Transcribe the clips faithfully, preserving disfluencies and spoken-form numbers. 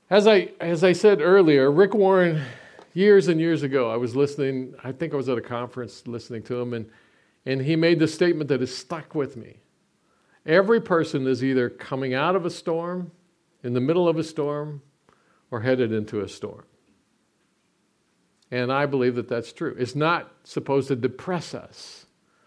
As I as I said earlier, Rick Warren, years and years ago, I was listening, I think I was at a conference listening to him, and, and he made this statement that has stuck with me. Every person is either coming out of a storm, in the middle of a storm, or headed into a storm. And I believe that that's true. It's not supposed to depress us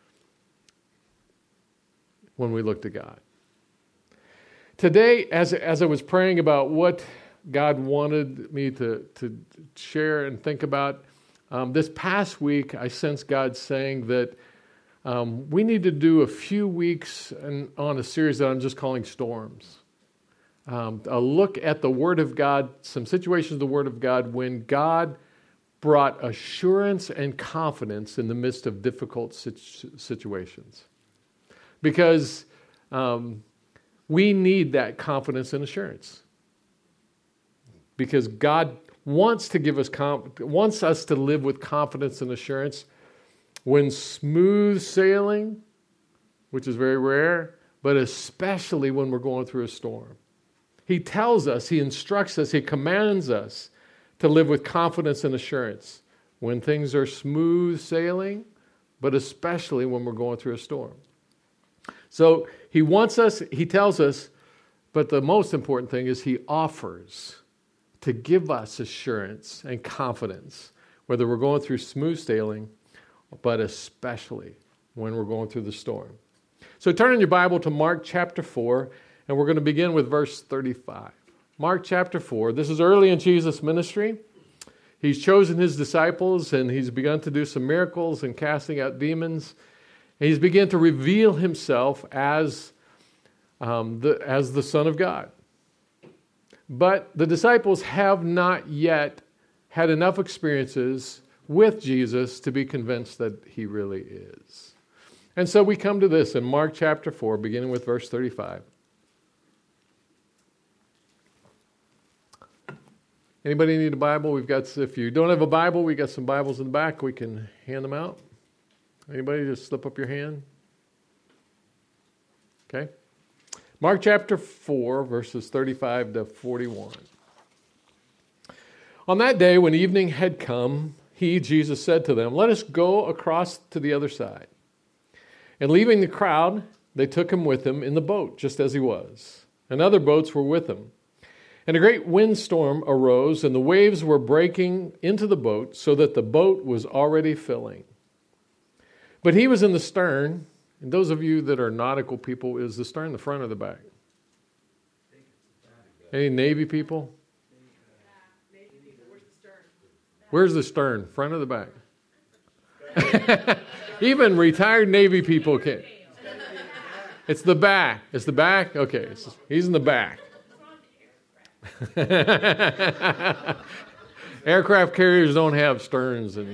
when we look to God. Today, as, as I was praying about what God wanted me to, to share and think about, um, this past week I sensed God saying that um, we need to do a few weeks in, on a series that I'm just calling Storms. Um, a look at the Word of God, some situations of the Word of God when God brought assurance and confidence in the midst of difficult situ- situations. Because um, we need that confidence and assurance. Because God wants to give us, conf- wants us to live with confidence and assurance when smooth sailing, which is very rare, but especially when we're going through a storm. He tells us, he instructs us, he commands us to live with confidence and assurance when things are smooth sailing, but especially when we're going through a storm. So he wants us, he tells us, but the most important thing is he offers to give us assurance and confidence, whether we're going through smooth sailing, but especially when we're going through the storm. So turn in your Bible to Mark chapter four, and we're going to begin with verse thirty-five. Mark chapter four. This is early in Jesus' ministry. He's chosen his disciples, and he's begun to do some miracles and casting out demons. And he's begun to reveal himself as, um, the, as the Son of God. But the disciples have not yet had enough experiences with Jesus to be convinced that he really is. And so we come to this in Mark chapter four, beginning with verse thirty-five. Anybody need a Bible? We've got, if you don't have a Bible, we got some Bibles in the back. We can hand them out. Anybody just slip up your hand? Okay. Mark chapter four, verses thirty-five to forty-one. On that day, when evening had come, he, Jesus, said to them, "Let us go across to the other side." And leaving the crowd, they took him with them in the boat, just as he was. And other boats were with him. And a great windstorm arose, and the waves were breaking into the boat, so that the boat was already filling. But he was in the stern. And those of you that are nautical people, is the stern the front or the back? Any Navy people? Where's the stern? Front or the back? Even retired Navy people can. It's the back. It's the back? Okay. It's, he's in the back. Aircraft carriers don't have sterns. And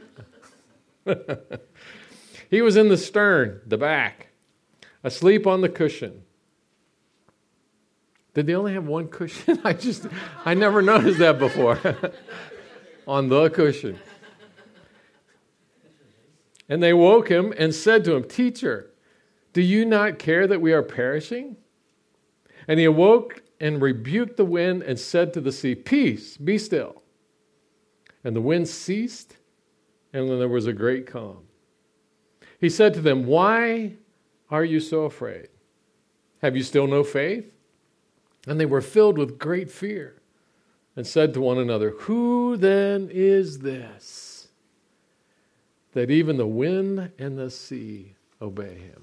he was in the stern, the back, asleep on the cushion. Did they only have one cushion? I just, I never noticed that before. On the cushion. And they woke him and said to him, "Teacher, do you not care that we are perishing?" And he awoke and rebuked the wind and said to the sea, "Peace, be still." And the wind ceased, and then there was a great calm. He said to them, "Why are you so afraid? Have you still no faith?" And they were filled with great fear and said to one another, "Who then is this, that even the wind and the sea obey him?"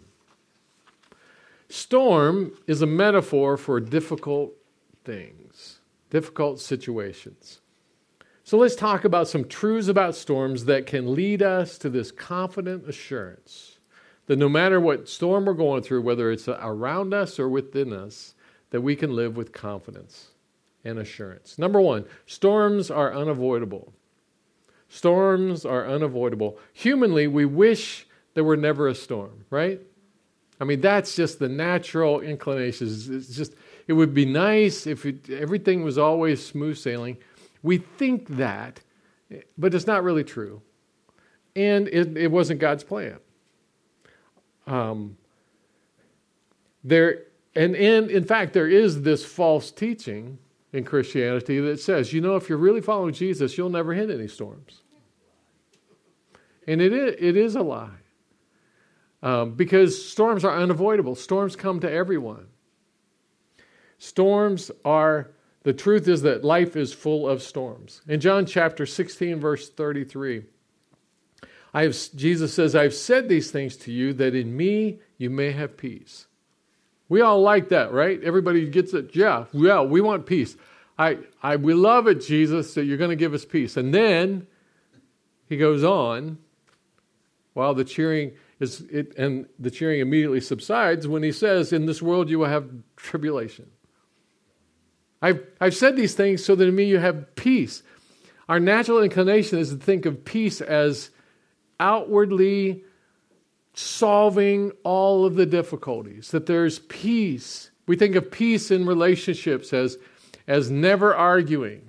Storm is a metaphor for difficult things, difficult situations. So let's talk about some truths about storms that can lead us to this confident assurance that no matter what storm we're going through, whether it's around us or within us, that we can live with confidence and assurance. Number one, storms are unavoidable. Storms are unavoidable. Humanly, we wish there were never a storm, right? I mean, that's just the natural inclination. It's just, it would be nice if it, everything was always smooth sailing. We think that, but it's not really true. And it, it wasn't God's plan. Um, there, and, and in fact, there is this false teaching in Christianity that says, you know, if you're really following Jesus, you'll never hit any storms. And it is, it is a lie. Um, because storms are unavoidable. Storms come to everyone. Storms are, the truth is that life is full of storms. In John chapter sixteen, verse thirty-three, I have, Jesus says, I've said these things to you that in me you may have peace. We all like that, right? Everybody gets it. Yeah, yeah, we want peace. I, I, we love it, Jesus, that you're going to give us peace. And then he goes on, while the cheering is, it, and the cheering immediately subsides when he says, in this world you will have tribulation. I've, I've said these things so that in me you have peace. Our natural inclination is to think of peace as outwardly solving all of the difficulties, that there's peace. We think of peace in relationships as, as never arguing.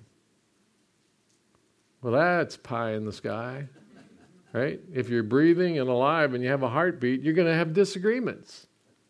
Well, that's pie in the sky, right? If you're breathing and alive and you have a heartbeat, you're going to have disagreements.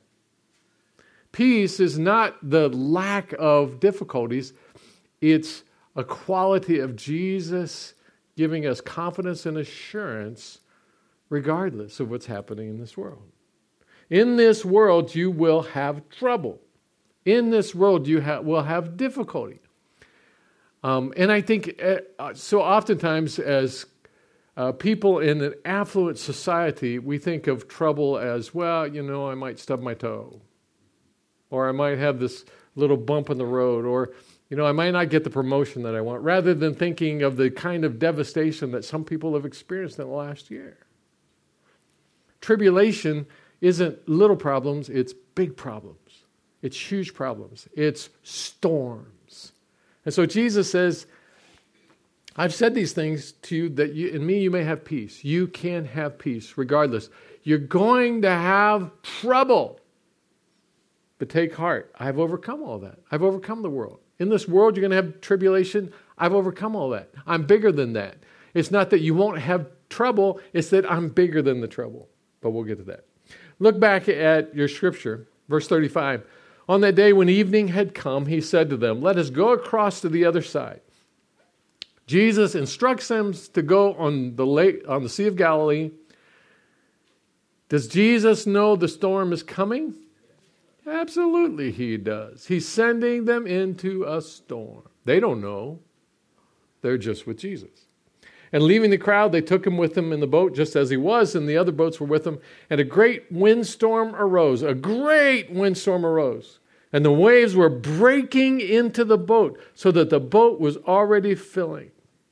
Peace is not the lack of difficulties. It's a quality of Jesus giving us confidence and assurance regardless of what's happening in this world. In this world, you will have trouble. In this world, you ha- will have difficulty. Um, and I think uh, so oftentimes as uh, people in an affluent society, we think of trouble as, well, you know, I might stub my toe. Or I might have this little bump in the road. Or, you know, I might not get the promotion that I want. Rather than thinking of the kind of devastation that some people have experienced in the last year. Tribulation isn't little problems, it's big problems. It's huge problems. It's storms. And so Jesus says, I've said these things to you that you, in me you may have peace. You can have peace regardless. You're going to have trouble. But take heart. I've overcome all that. I've overcome the world. In this world, you're going to have tribulation. I've overcome all that. I'm bigger than that. It's not that you won't have trouble. It's that I'm bigger than the trouble. But we'll get to that. Look back at your scripture, verse thirty-five. On that day when evening had come, he said to them, let us go across to the other side. Jesus instructs them to go on the lake, on the Sea of Galilee. Does Jesus know the storm is coming? Absolutely he does. He's sending them into a storm. They don't know. They're just with Jesus. And leaving the crowd, they took him with them in the boat just as he was, and the other boats were with him. And a great windstorm arose. A great windstorm arose. And the waves were breaking into the boat so that the boat was already filling.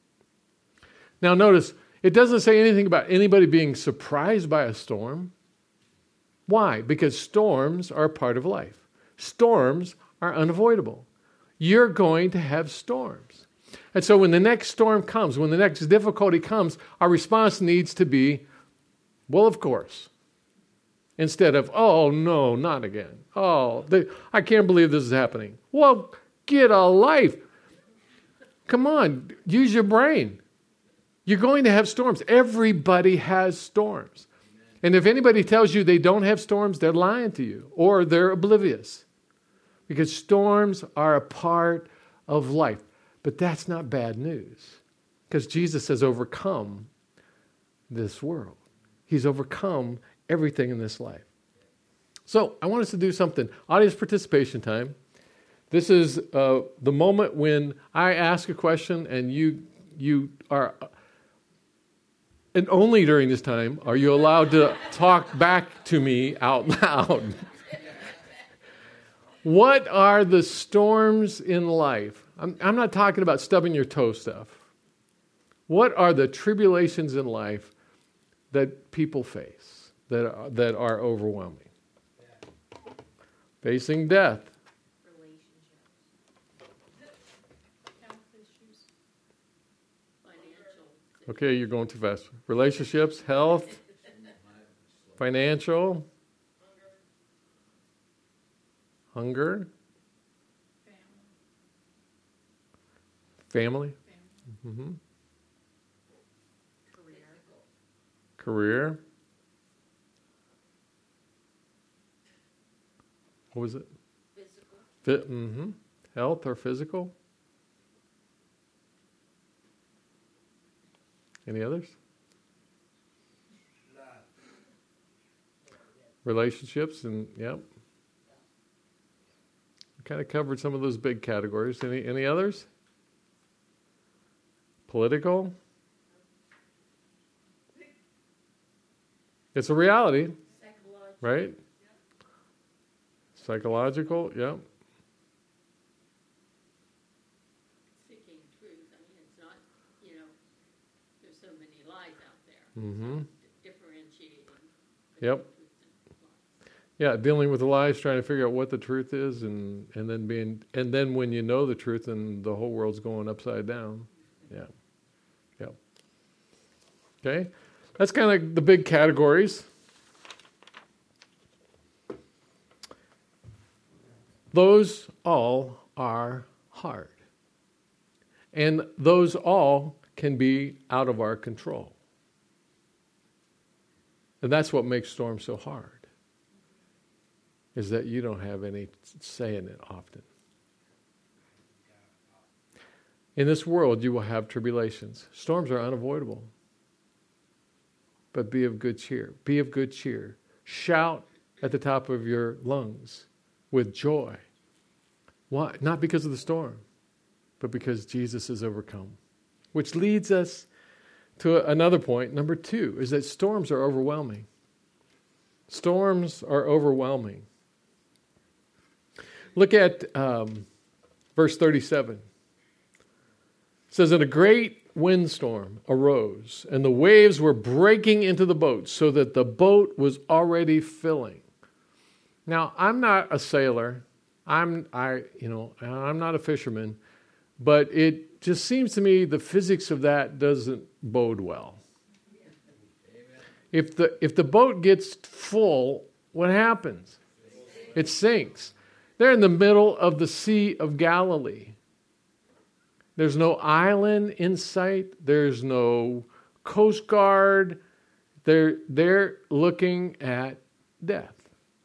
Now notice, it doesn't say anything about anybody being surprised by a storm. Why? Because storms are a part of life. Storms are unavoidable. You're going to have storms. And so when the next storm comes, when the next difficulty comes, our response needs to be, well, of course. Instead of, oh, no, not again. Oh, they, I can't believe this is happening. Well, get a life. Come on, use your brain. You're going to have storms. Everybody has storms. And if anybody tells you they don't have storms, they're lying to you or they're oblivious. Because storms are a part of life. But that's not bad news. Because Jesus has overcome this world. He's overcome everything in this life. So I want us to do something. Audience participation time. This is uh, the moment when I ask a question and you you are... And only during this time are you allowed to talk back to me out loud. What are the storms in life? I'm, I'm not talking about stubbing your toe stuff. What are the tribulations in life that people face that are, that are overwhelming? Facing death. Okay, you're going too fast. Relationships, health, financial, hunger, family, mm-hmm. career. What was it? Physical. Fit, mm-hmm. Health or physical. Any others? Relationships, and yep. We kind of covered some of those big categories. Any any others? Political? It's a reality, right? Psychological, yeah. Seeking truth. I mean, it's not, you know, there's so many lies out there. Mm-hmm. Differentiating. Yep. Yeah, dealing with the lies, trying to figure out what the truth is, and, and then being, and then when you know the truth, and the whole world's going upside down. Yeah. Yep. Okay. That's kind of the big categories. Those all are hard. And those all can be out of our control. And that's what makes storms so hard, is that you don't have any say in it often. In this world, you will have tribulations. Storms are unavoidable. But be of good cheer. Be of good cheer. Shout at the top of your lungs with joy. Why? Not because of the storm, but because Jesus has overcome. Which leads us to another point. Number two is that storms are overwhelming. Storms are overwhelming. Look at um, verse thirty-seven. It says, "And a great windstorm arose, and the waves were breaking into the boat, so that the boat was already filling." Now, I'm not a sailor. I'm I you know I'm not a fisherman, but it just seems to me the physics of that doesn't bode well. If the if the boat gets full, what happens? It sinks. They're in the middle of the Sea of Galilee. There's no island in sight. There's no Coast Guard. They're, they're looking at death.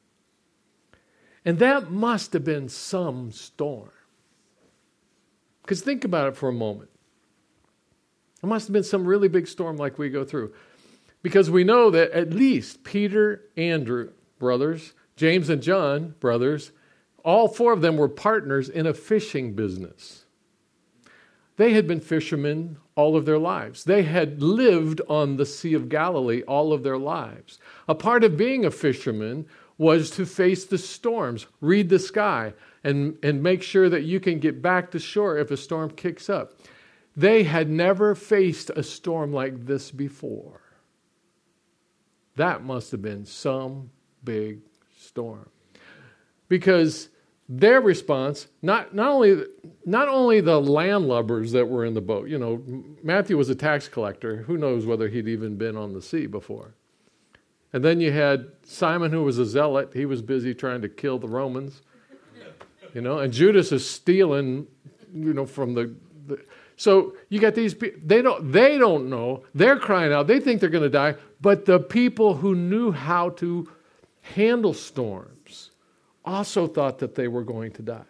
And that must have been some storm. Because think about it for a moment. It must have been some really big storm like we go through. Because we know that at least Peter, Andrew, brothers, James and John, brothers, all four of them were partners in a fishing business. They had been fishermen all of their lives. They had lived on the Sea of Galilee all of their lives. A part of being a fisherman was to face the storms, read the sky, and, and make sure that you can get back to shore if a storm kicks up. They had never faced a storm like this before. That must have been some big storm. Because their response, not, not only not only the landlubbers that were in the boat, you know, Matthew was a tax collector. Who knows whether he'd even been on the sea before. And then you had Simon, who was a zealot. He was busy trying to kill the Romans. You know, and Judas is stealing, you know, from the... the so you got these people, they don't, they don't know. They're crying out. They think they're going to die. But the people who knew how to handle storms also thought that they were going to die.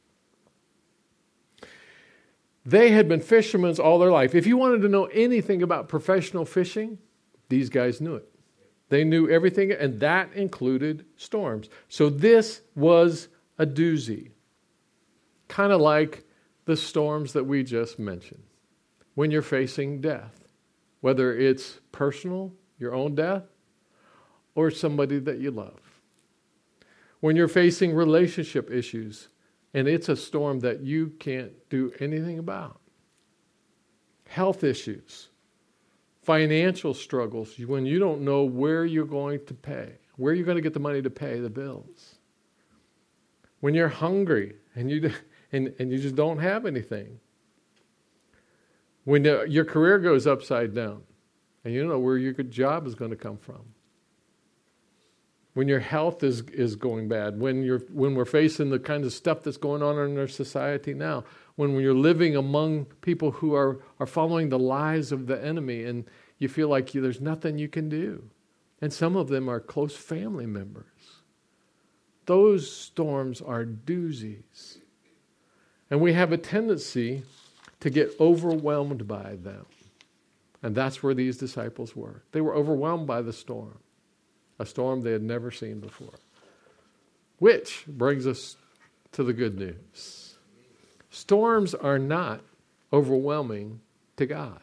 They had been fishermen all their life. If you wanted to know anything about professional fishing, these guys knew it. They knew everything, and that included storms. So this was a doozy. Kind of like the storms that we just mentioned. When you're facing death, whether it's personal, your own death, or somebody that you love. When you're facing relationship issues, and it's a storm that you can't do anything about. Health issues, financial struggles, when you don't know where you're going to pay, where you're going to get the money to pay the bills. When you're hungry and you and, and you just don't have anything. When the, your career goes upside down and you don't know where your good job is going to come from. When your health is, is going bad, when you're when we're facing the kind of stuff that's going on in our society now, when you're living among people who are, are following the lies of the enemy and you feel like you, there's nothing you can do. And some of them are close family members. Those storms are doozies. And we have a tendency to get overwhelmed by them. And that's where these disciples were. They were overwhelmed by the storm, a storm they had never seen before. Which brings us to the good news. Storms are not overwhelming to God.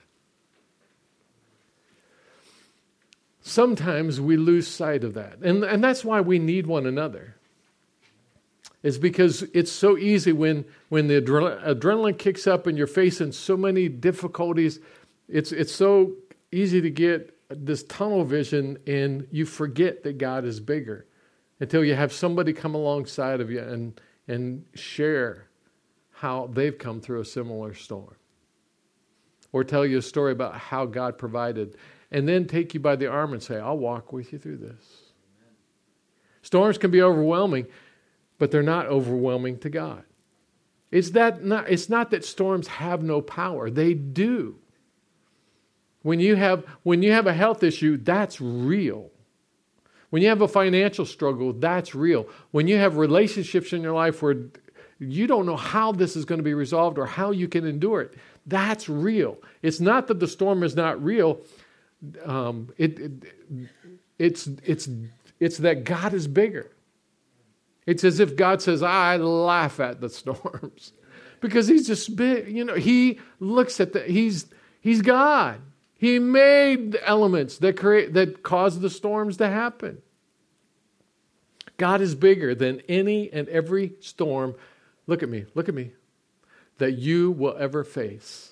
Sometimes we lose sight of that. And, and that's why we need one another. It's because it's so easy when, when the adre- adrenaline kicks up and you're facing so many difficulties. It's, it's so easy to get this tunnel vision and you forget that God is bigger until you have somebody come alongside of you and, and share how they've come through a similar storm. Or tell you a story about how God provided. And then take you by the arm and say, I'll walk with you through this. Amen. Storms can be overwhelming, but they're not overwhelming to God. It's, that not, it's not that storms have no power. They do. When you have, when you have a health issue, that's real. When you have a financial struggle, that's real. When you have relationships in your life where you don't know how this is going to be resolved or how you can endure it, that's real. It's not that the storm is not real. Um, it, it, it's, it's, it's that God is bigger. It's as if God says, I laugh at the storms because he's just big. You know, he looks at the, he's, he's God. He made the elements that create, that cause the storms to happen. God is bigger than any and every storm. Look at me, look at me, that you will ever face.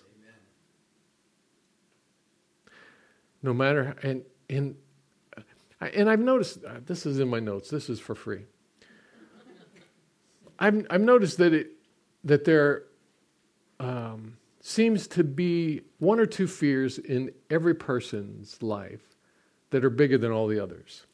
No matter, and and and I've noticed, this is in my notes, this is for free. I've, I've noticed that it that there um, seems to be one or two fears in every person's life that are bigger than all the others.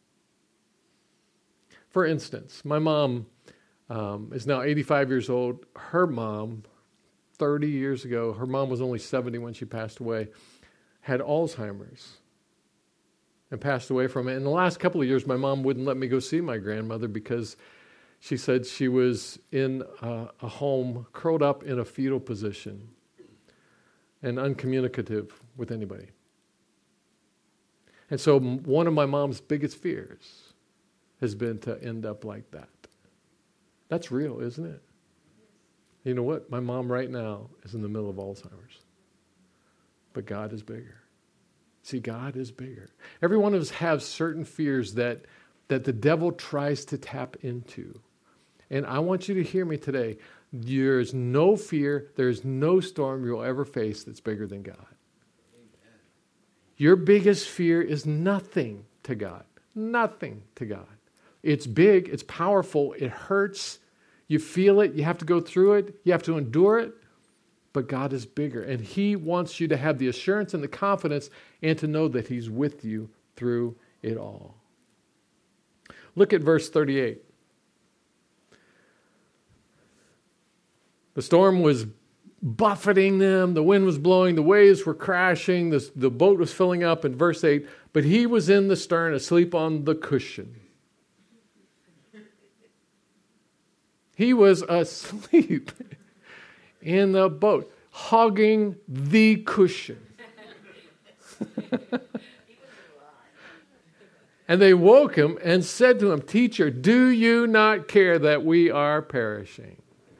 For instance, my mom um, is now eighty-five years old. Her mom, thirty years ago, her mom was only seventy when she passed away, had Alzheimer's and passed away from it. In the last couple of years, my mom wouldn't let me go see my grandmother because she said she was in a, a home curled up in a fetal position and uncommunicative with anybody. And so one of my mom's biggest fears has been to end up like that. That's real, isn't it? You know what? My mom right now is in the middle of Alzheimer's. But God is bigger. See, God is bigger. Every one of us has certain fears that, that the devil tries to tap into. And I want you to hear me today. There's no fear, there's no storm you'll ever face that's bigger than God. Amen. Your biggest fear is nothing to God. Nothing to God. It's big, it's powerful, it hurts. You feel it, you have to go through it, you have to endure it. But God is bigger, and He wants you to have the assurance and the confidence and to know that He's with you through it all. Look at verse thirty-eight. The storm was buffeting them, the wind was blowing, the waves were crashing, the, the boat was filling up. In verse eight, but he was in the stern asleep on the cushion. He was asleep in the boat, hogging the cushion. And they woke him and said to him, "Teacher, do you not care that we are perishing?"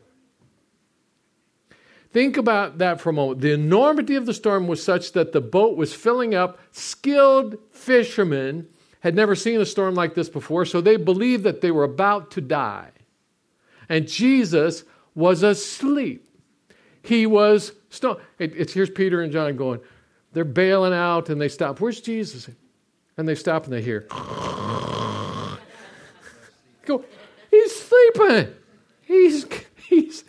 Think about that for a moment. The enormity of the storm was such that the boat was filling up. Skilled fishermen had never seen a storm like this before, so they believed that they were about to die. And Jesus was asleep. He was stoned. It, it's here's Peter and John going, they're bailing out and they stop. Where's Jesus? And they stop and they hear. Go, he's sleeping. He's he's.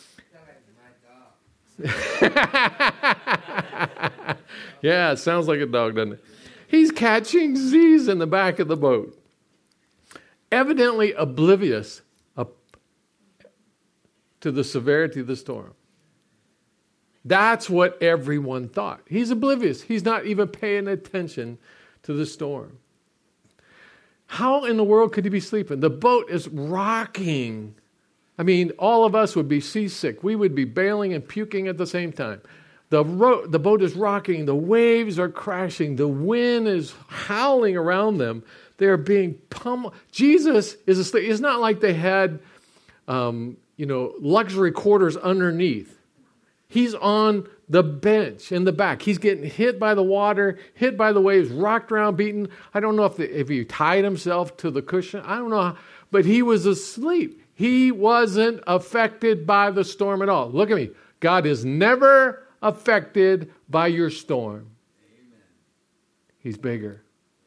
Yeah, it sounds like a dog, doesn't it? He's catching Z's in the back of the boat. Evidently oblivious uh, to the severity of the storm. That's what everyone thought. He's oblivious. He's not even paying attention to the storm. How in the world could he be sleeping? The boat is rocking. I mean, all of us would be seasick. We would be bailing and puking at the same time. The The, ro- the boat is rocking. The waves are crashing. The wind is howling around them. They are being pummeled. Jesus is asleep. It's not like they had, um, you know, luxury quarters underneath. He's on the bench in the back. He's getting hit by the water, hit by the waves, rocked around, beaten. I don't know if, the, if he tied himself to the cushion. I don't know. How, but he was asleep. He wasn't affected by the storm at all. Look at me. God is never affected by your storm. Amen. He's bigger.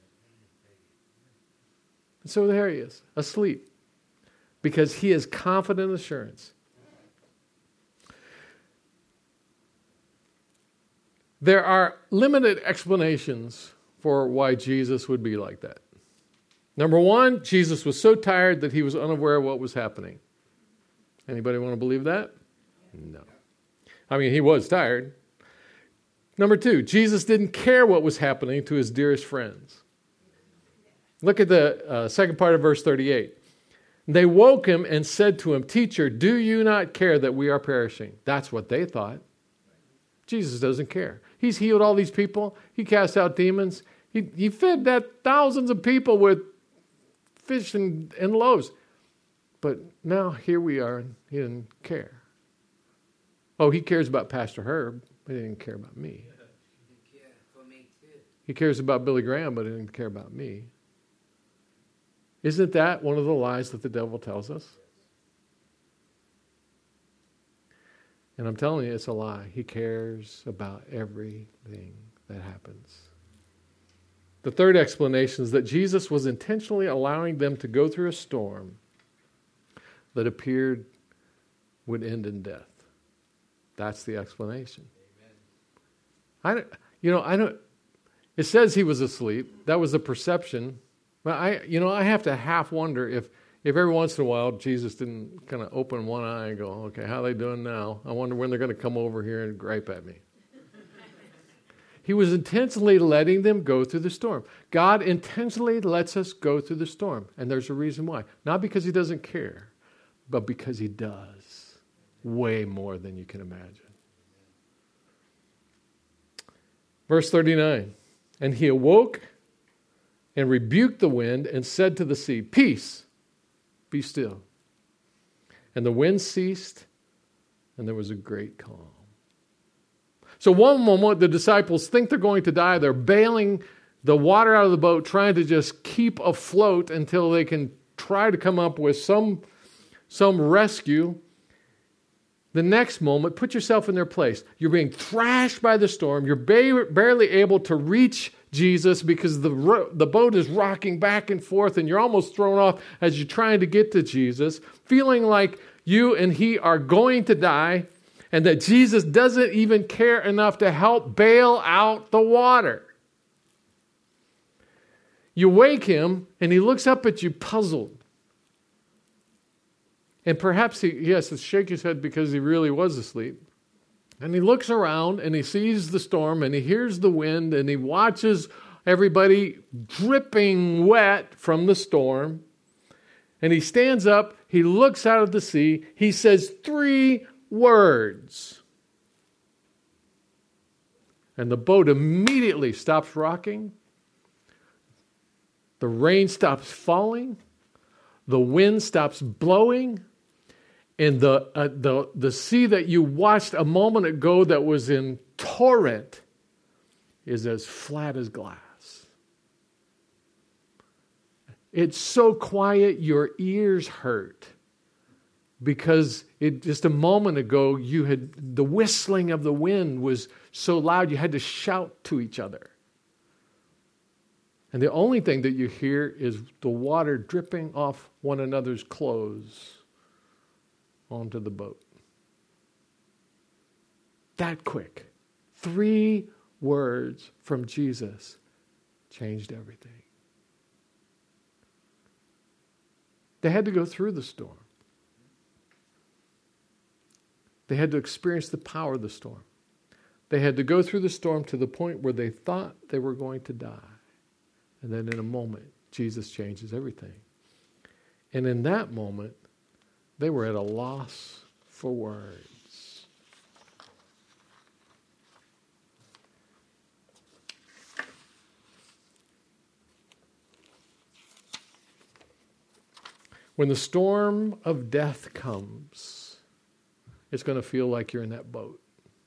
And so there he is, asleep, because he has confident assurance. There are limited explanations for why Jesus would be like that. Number one, Jesus was so tired that he was unaware of what was happening. Anybody want to believe that? No. I mean, he was tired. Number two, Jesus didn't care what was happening to his dearest friends. Look at the uh, second part of verse thirty-eight. They woke him and said to him, "Teacher, do you not care that we are perishing?" That's what they thought. Jesus doesn't care. He's healed all these people. He cast out demons. He, he fed that thousands of people with fish and, and loaves. But now here we are, and he didn't care. Oh, he cares about Pastor Herb, but he didn't care about me. He cares about Billy Graham, but he didn't care about me. Isn't that one of the lies that the devil tells us? And I'm telling you, it's a lie. He cares about everything that happens. The third explanation is that Jesus was intentionally allowing them to go through a storm that appeared would end in death. That's the explanation. Amen. I, you know, I don't. It says he was asleep. That was the perception. But I, you know, I have to half wonder if, if every once in a while Jesus didn't kind of open one eye and go, "Okay, how are they doing now? I wonder when they're going to come over here and gripe at me." He was intentionally letting them go through the storm. God intentionally lets us go through the storm, and there's a reason why. Not because he doesn't care, but because he does. Way more than you can imagine. Verse thirty-nine. And he awoke and rebuked the wind and said to the sea, "Peace, be still." And the wind ceased, and there was a great calm. So one moment, the disciples think they're going to die. They're bailing the water out of the boat, trying to just keep afloat until they can try to come up with some, some rescue. The next moment, put yourself in their place. You're being thrashed by the storm. You're ba- barely able to reach Jesus because the, ro- the boat is rocking back and forth, and you're almost thrown off as you're trying to get to Jesus, feeling like you and he are going to die, and that Jesus doesn't even care enough to help bail out the water. You wake him, and he looks up at you puzzled. And perhaps he, he has to shake his head because he really was asleep. And he looks around and he sees the storm and he hears the wind and he watches everybody dripping wet from the storm. And he stands up, he looks out at the sea, he says three words. And the boat immediately stops rocking. The rain stops falling. The wind stops blowing. And the, uh, the, the sea that you watched a moment ago that was in torrent is as flat as glass. It's so quiet your ears hurt because it just a moment ago you had the whistling of the wind was so loud you had to shout to each other. And the only thing that you hear is the water dripping off one another's clothes onto the boat. That quick. Three words from Jesus changed everything. They had to go through the storm. They had to experience the power of the storm. They had to go through the storm to the point where they thought they were going to die. And then in a moment, Jesus changes everything. And in that moment, they were at a loss for words. When the storm of death comes, it's going to feel like you're in that boat.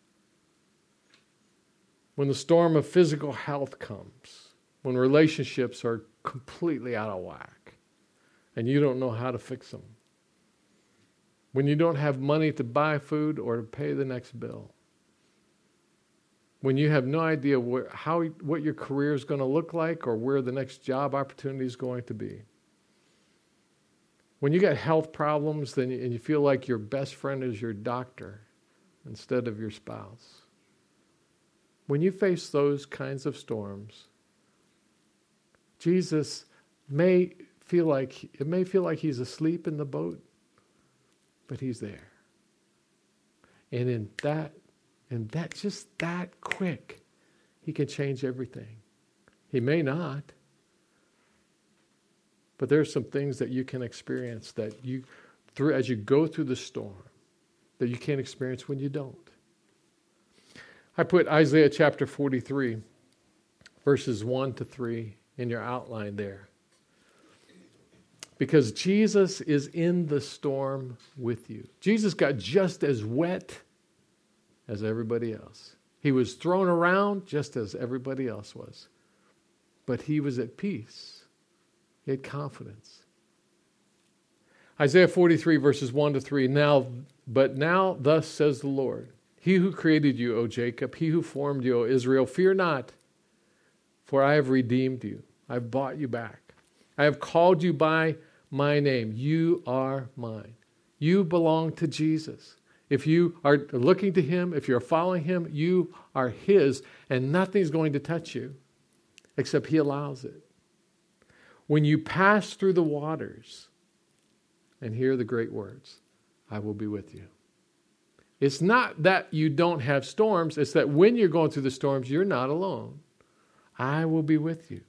When the storm of physical health comes, when relationships are completely out of whack and you don't know how to fix them, when you don't have money to buy food or to pay the next bill, when you have no idea where, how, what your career is going to look like or where the next job opportunity is going to be, when you got health problems then you, and you feel like your best friend is your doctor instead of your spouse, when you face those kinds of storms, Jesus may feel like, it may feel like he's asleep in the boat, but he's there. And in that, and that, just that quick, he can change everything. He may not, but there's some things that you can experience that you, through as you go through the storm, that you can't experience when you don't. I put Isaiah chapter forty-three, verses one to three in your outline there. Because Jesus is in the storm with you. Jesus got just as wet as everybody else. He was thrown around just as everybody else was. But he was at peace. He had confidence. Isaiah forty-three, verses one to three. Now, but now thus says the Lord, He who created you, O Jacob, he who formed you, O Israel, fear not, for I have redeemed you. I have bought you back. I have called you by my name. You are mine. You belong to Jesus. If you are looking to him, if you're following him, you are his, and nothing's going to touch you except he allows it. When you pass through the waters and hear the great words, I will be with you. It's not that you don't have storms. It's that when you're going through the storms, you're not alone. I will be with you.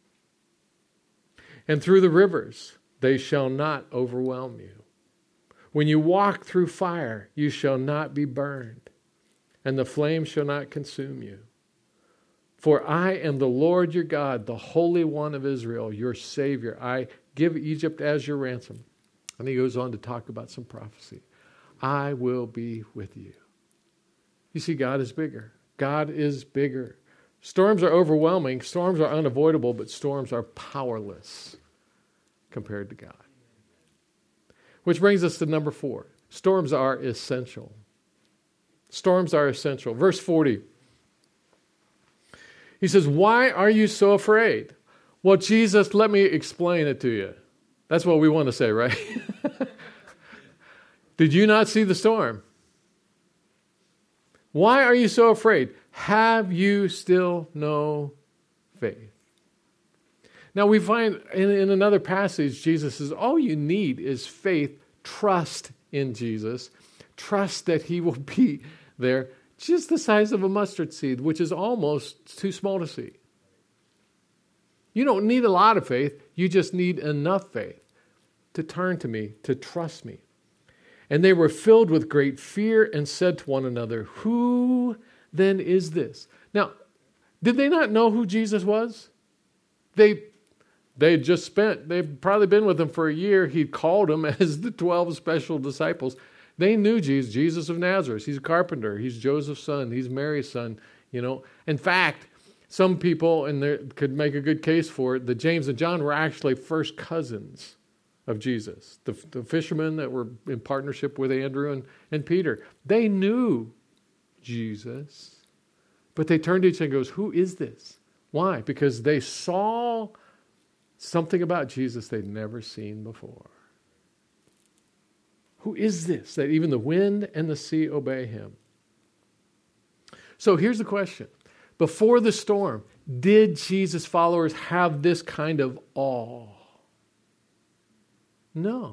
And through the rivers, they shall not overwhelm you. When you walk through fire, you shall not be burned, and the flame shall not consume you. For I am the Lord your God, the Holy One of Israel, your Savior. I give Egypt as your ransom. And he goes on to talk about some prophecy. I will be with you. You see, God is bigger. God is bigger. Storms are overwhelming. Storms are unavoidable, but storms are powerless compared to God. Which brings us to number four. Storms are essential. Storms are essential. Verse forty. He says, why are you so afraid? Well, Jesus, let me explain it to you. That's what we want to say, right? Did you not see the storm? Why are you so afraid? Have you still no faith? Now we find in, in another passage, Jesus says, all you need is faith, trust in Jesus, trust that he will be there, just the size of a mustard seed, which is almost too small to see. You don't need a lot of faith, you just need enough faith to turn to me, to trust me. And they were filled with great fear and said to one another, who then is this? Now, did they not know who Jesus was? They they had just spent, they'd probably been with him for a year. He'd called them as the twelve special disciples. They knew Jesus, Jesus of Nazareth. He's a carpenter. He's Joseph's son. He's Mary's son. You know, in fact, some people and there could make a good case for it that James and John were actually first cousins of Jesus. The, the fishermen that were in partnership with Andrew and, and Peter. They knew Jesus, but they turned to each other and goes, who is this? Why? Because they saw something about Jesus they'd never seen before. Who is this that even the wind and the sea obey him? So here's the question. Before the storm, did Jesus' followers have this kind of awe? No.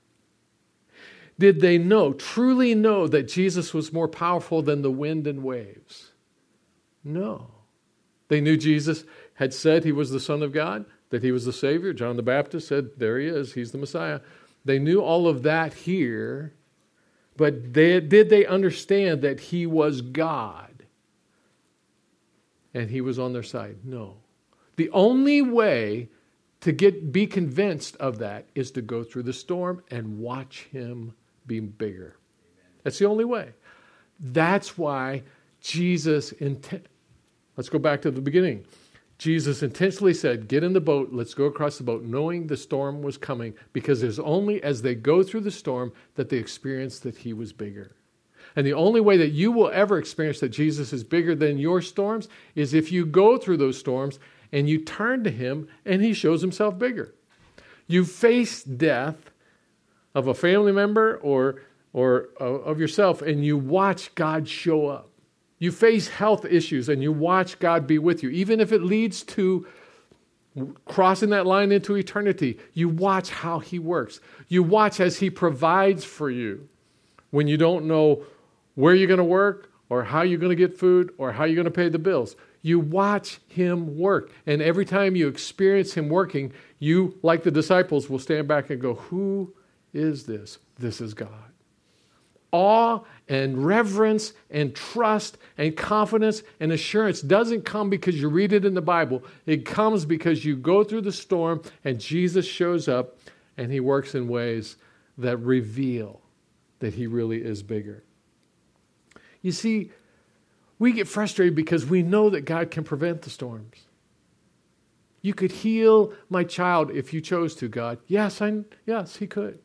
Did they know, truly know that Jesus was more powerful than the wind and waves? No. They knew Jesus had said he was the Son of God, that he was the Savior. John the Baptist said, there he is, he's the Messiah. They knew all of that here, but they, did they understand that he was God and he was on their side? No. The only way to get be convinced of that is to go through the storm and watch him be bigger. That's the only way. That's why Jesus, inten- let's go back to the beginning. Jesus intentionally said, get in the boat, let's go across the boat, knowing the storm was coming, because it's only as they go through the storm that they experience that he was bigger. And the only way that you will ever experience that Jesus is bigger than your storms is if you go through those storms and you turn to him and he shows himself bigger. You face death of a family member or, or uh, of yourself, and you watch God show up. You face health issues and you watch God be with you. Even if it leads to crossing that line into eternity, you watch how he works. You watch as he provides for you when you don't know where you're going to work or how you're going to get food or how you're going to pay the bills. You watch him work. And every time you experience him working, you, like the disciples, will stand back and go, who is this? This is God. Awe and reverence and trust and confidence and assurance doesn't come because you read it in the Bible. It comes because you go through the storm and Jesus shows up and he works in ways that reveal that he really is bigger. You see, we get frustrated because we know that God can prevent the storms. You could heal my child if you chose to, God. Yes, I, yes, he could.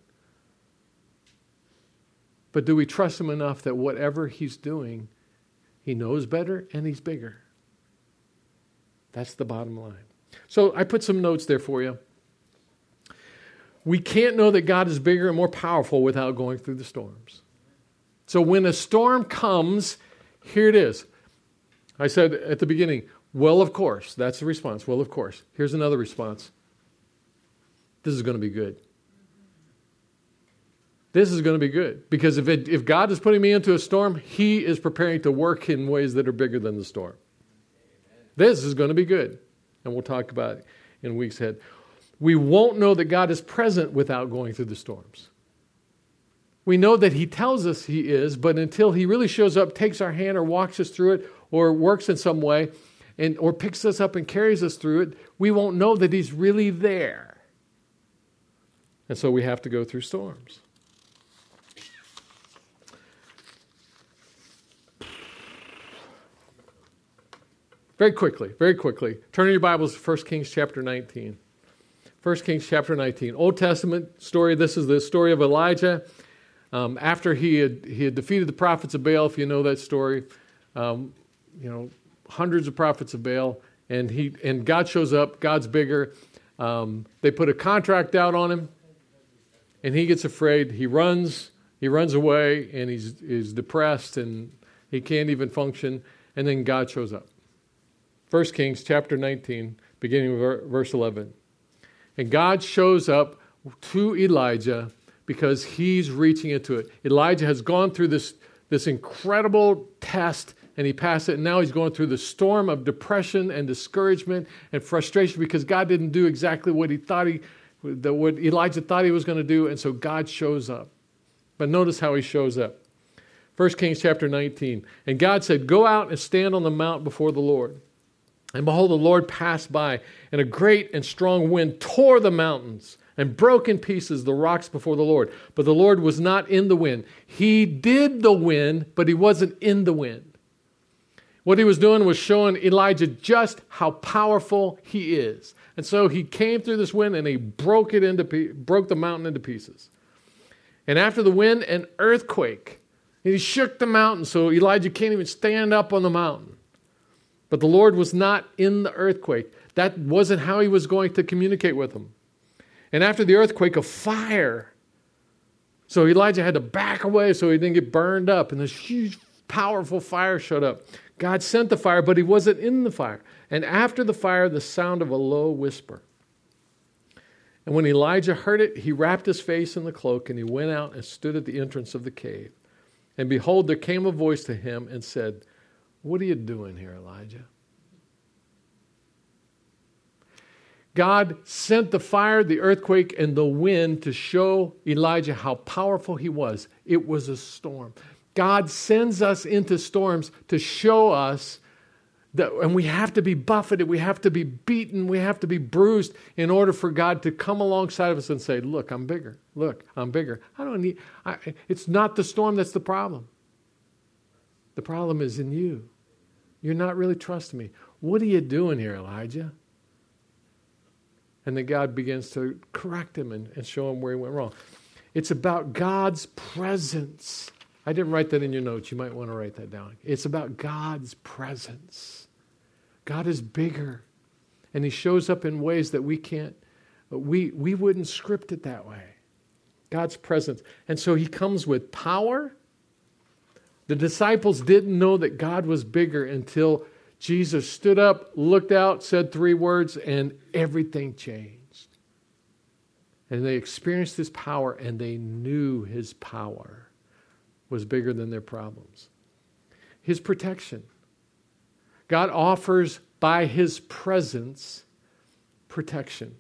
But do we trust him enough that whatever he's doing, he knows better and he's bigger? That's the bottom line. So I put some notes there for you. We can't know that God is bigger and more powerful without going through the storms. So when a storm comes, here it is. I said at the beginning, well, of course. That's the response. Well, of course. Here's another response. This is going to be good. This is going to be good. Because if it, if God is putting me into a storm, he is preparing to work in ways that are bigger than the storm. Amen. This is going to be good. And we'll talk about it in weeks ahead. We won't know that God is present without going through the storms. We know that he tells us he is, but until he really shows up, takes our hand or walks us through it or works in some way and or picks us up and carries us through it, we won't know that he's really there. And so we have to go through storms. Very quickly, very quickly. Turn in your Bibles to First Kings chapter nineteen. First Kings chapter nineteen. Old Testament story. This is the story of Elijah. Um, after he had he had defeated the prophets of Baal, if you know that story, um, you know, hundreds of prophets of Baal, and he and God shows up. God's bigger. Um, they put a contract out on him, and he gets afraid. He runs. He runs away, and he's he's depressed, and he can't even function. And then God shows up. First Kings chapter nineteen, beginning with verse eleven. And God shows up to Elijah because he's reaching into it. Elijah has gone through this, this incredible test, and he passed it. And now he's going through the storm of depression and discouragement and frustration because God didn't do exactly what he thought he, what Elijah thought he was going to do. And so God shows up. But notice how he shows up. First Kings chapter nineteen. And God said, go out and stand on the mount before the Lord. And behold, the Lord passed by, and a great and strong wind tore the mountains and broke in pieces the rocks before the Lord. But the Lord was not in the wind. He did the wind, but he wasn't in the wind. What he was doing was showing Elijah just how powerful he is. And so he came through this wind and he broke it into broke the mountain into pieces. And after the wind, an earthquake. And he shook the mountain so Elijah can't even stand up on the mountain. But the Lord was not in the earthquake. That wasn't how he was going to communicate with him. And after the earthquake, a fire. So Elijah had to back away so he didn't get burned up. And this huge, powerful fire showed up. God sent the fire, but he wasn't in the fire. And after the fire, the sound of a low whisper. And when Elijah heard it, he wrapped his face in the cloak, and he went out and stood at the entrance of the cave. And behold, there came a voice to him and said, what are you doing here, Elijah? God sent the fire, the earthquake, and the wind to show Elijah how powerful he was. It was a storm. God sends us into storms to show us That, and we have to be buffeted, we have to be beaten, we have to be bruised in order for God to come alongside of us and say, look, I'm bigger. Look, I'm bigger. I don't need, I, it's not the storm that's the problem. The problem is in you. You're not really trusting me. What are you doing here, Elijah? And then God begins to correct him and, and show him where he went wrong. It's about God's presence. I didn't write that in your notes. You might want to write that down. It's about God's presence. God is bigger. And he shows up in ways that we can't, we, we wouldn't script it that way. God's presence. And so he comes with power. The disciples didn't know that God was bigger until Jesus stood up, looked out, said three words, and everything changed. And they experienced his power, and they knew his power was bigger than their problems. His protection. God offers by his presence protection.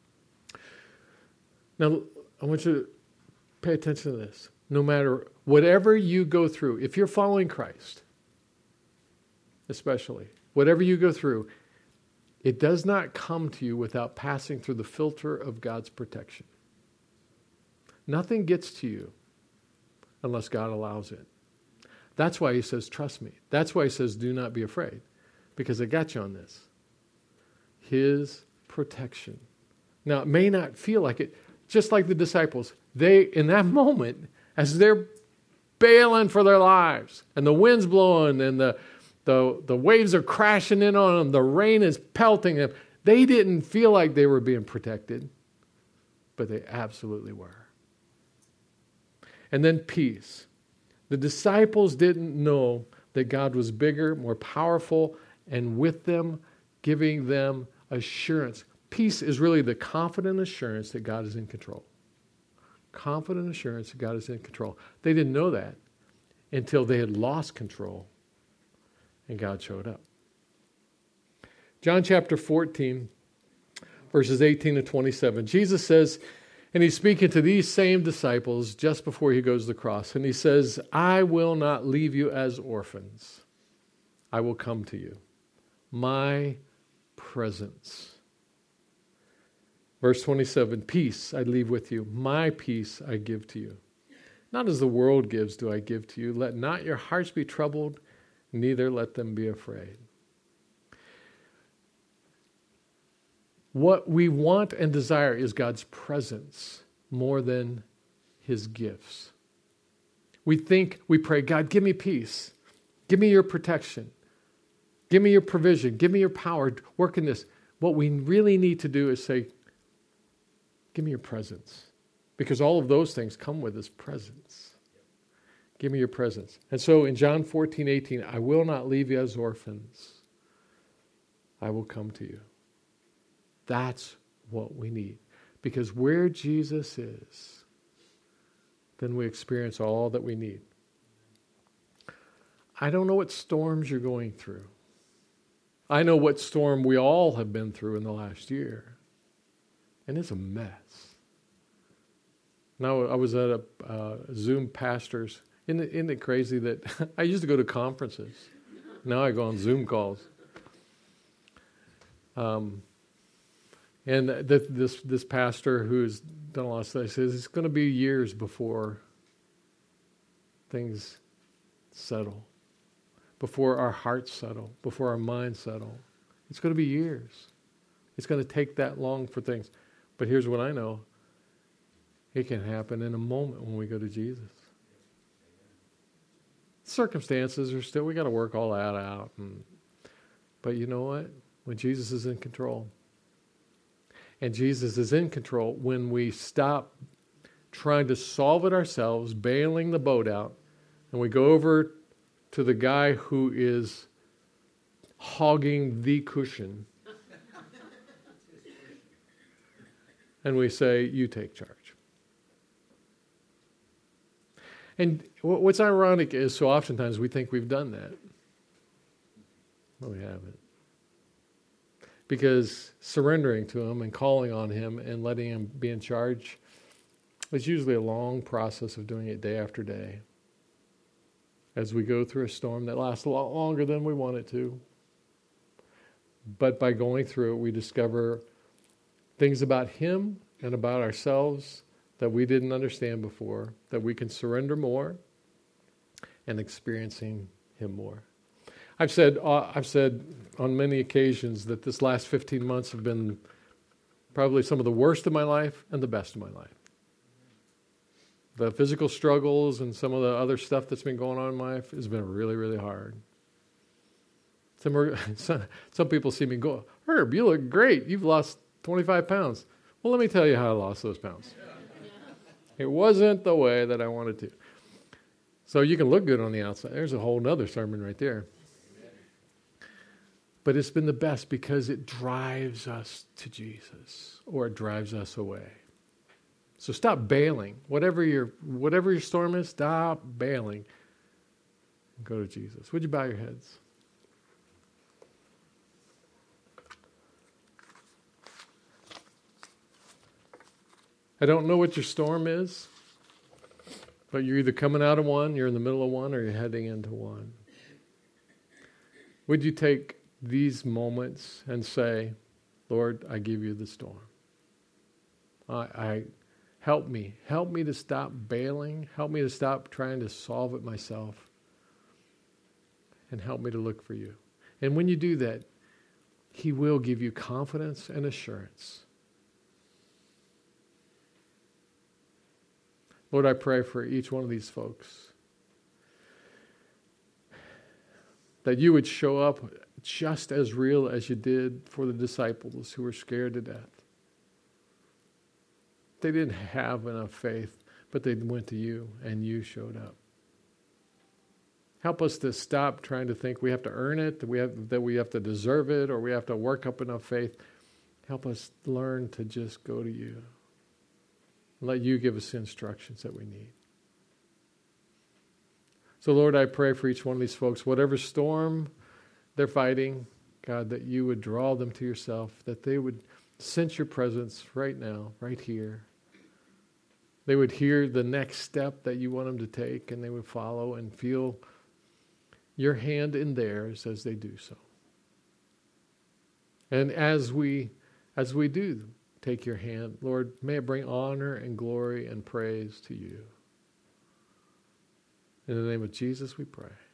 Now, I want you to pay attention to this. No matter whatever you go through, if you're following Christ, especially, whatever you go through, it does not come to you without passing through the filter of God's protection. Nothing gets to you unless God allows it. That's why he says, trust me. That's why he says, do not be afraid, because I got you on this. His protection. Now, it may not feel like it, just like the disciples. They, in that moment, as they're bailing for their lives, and the wind's blowing, and the, the, the waves are crashing in on them, the rain is pelting them, they didn't feel like they were being protected, but they absolutely were. And then peace. The disciples didn't know that God was bigger, more powerful, and with them, giving them assurance. Peace is really the confident assurance that God is in control. Confident assurance that God is in control. They didn't know that until they had lost control and God showed up. John chapter fourteen, verses eighteen to twenty-seven. Jesus says, and he's speaking to these same disciples just before he goes to the cross. And he says, I will not leave you as orphans. I will come to you. My presence. Verse twenty-seven, peace I leave with you. My peace I give to you. Not as the world gives do I give to you. Let not your hearts be troubled, neither let them be afraid. What we want and desire is God's presence more than his gifts. We think, we pray, God, give me peace. Give me your protection. Give me your provision. Give me your power. Work in this. What we really need to do is say, give me your presence. Because all of those things come with his presence. Give me your presence. And so in John fourteen, eighteen, I will not leave you as orphans. I will come to you. That's what we need. Because where Jesus is, then we experience all that we need. I don't know what storms you're going through. I know what storm we all have been through in the last year. And it's a mess. Now, I was at a uh, Zoom pastors. Isn't it, isn't it crazy that I used to go to conferences. Now I go on Zoom calls. Um, and th- this this pastor who's done a lot of stuff says it's going to be years before things settle, before our hearts settle, before our minds settle. It's going to be years. It's going to take that long for things. But here's what I know. It can happen in a moment when we go to Jesus. Circumstances are still, we got to work all that out. And, but you know what? When Jesus is in control, and Jesus is in control when we stop trying to solve it ourselves, bailing the boat out, and we go over to the guy who is hogging the cushion, and we say, you take charge. And what's ironic is so oftentimes we think we've done that. No, we haven't. Because surrendering to him and calling on him and letting him be in charge is usually a long process of doing it day after day. As we go through a storm that lasts a lot longer than we want it to. But by going through it, we discover things about Him and about ourselves that we didn't understand before, that we can surrender more and experiencing Him more. I've said, uh, I've said on many occasions that this last fifteen months have been probably some of the worst of my life and the best of my life. The physical struggles and some of the other stuff that's been going on in my life has been really, really hard. Some, are, some, some people see me go, Herb, you look great. You've lost twenty-five pounds. Well, let me tell you how I lost those pounds. It wasn't the way that I wanted to. So you can look good on the outside. There's a whole nother sermon right there. But it's been the best because it drives us to Jesus, or it drives us away. So stop bailing. Whatever your whatever your storm is, stop bailing. Go to Jesus. Would you bow your heads? I don't know what your storm is, but you're either coming out of one, you're in the middle of one, or you're heading into one. Would you take these moments and say, Lord, I give you the storm. I, I help me. Help me to stop bailing. Help me to stop trying to solve it myself. And help me to look for you. And when you do that, He will give you confidence and assurance. Lord, I pray for each one of these folks that you would show up just as real as you did for the disciples who were scared to death. They didn't have enough faith, but they went to you and you showed up. Help us to stop trying to think we have to earn it, that we have, that we have to deserve it, or we have to work up enough faith. Help us learn to just go to you. Let you give us the instructions that we need. So, Lord, I pray for each one of these folks, whatever storm they're fighting, God, that you would draw them to yourself, that they would sense your presence right now, right here. They would hear the next step that you want them to take, and they would follow and feel your hand in theirs as they do so. And as we, as we do take your hand, Lord, may it bring honor and glory and praise to you. In the name of Jesus we pray.